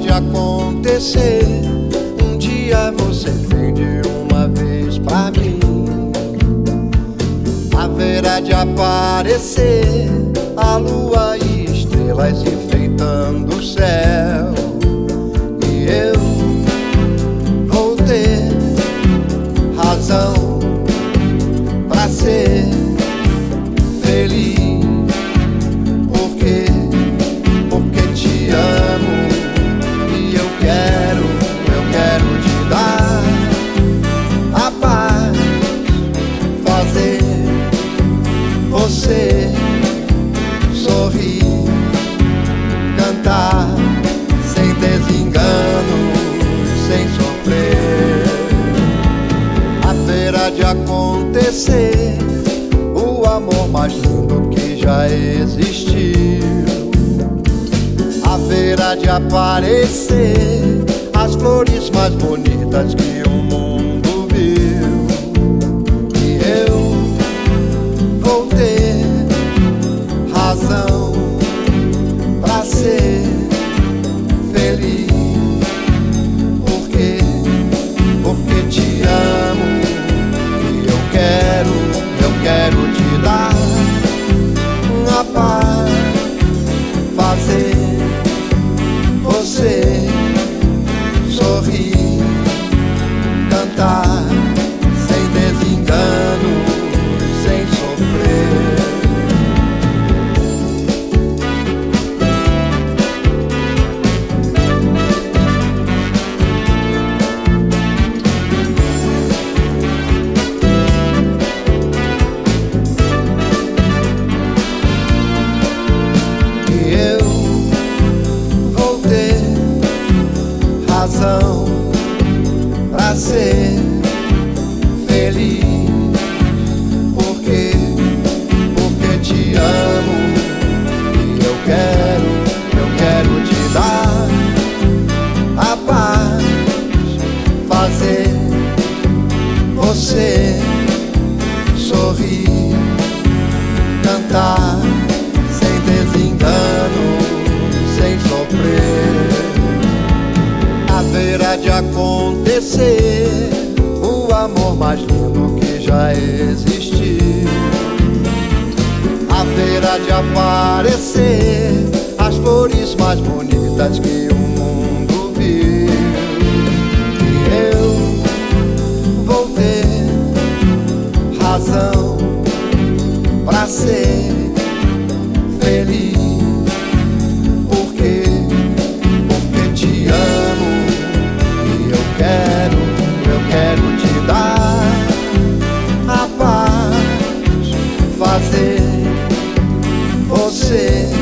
de acontecer. Um dia você vem de uma vez pra mim. Haverá de aparecer a lua e estrelas enfeitando o céu. E eu vou ter razão pra ser feliz. Porque te amo e eu quero te dar a paz, fazer você sorrir, cantar sem desengano, sem sofrer. Haverá de acontecer o amor mais lindo que já existiu. Haverá de aparecer as flores mais bonitas que o mundo viu. E eu vou ter razão pra ser feliz. Porque te amo e eu quero te dar a paz, fazer você sorrir, cantar sem desengano, sem sofrer. E eu vou ter razão pra ser feliz. Porque te amo e eu quero te dar a paz, fazer você sorrir, cantar sem desengano, sem sofrer. Haverá de acontecer o amor mais lindo que já existiu. Haverá de aparecer as flores mais bonitas que o mundo viu. E eu vou ter razão pra ser feliz. Porque te amo e eu quero te dar a paz, fazer você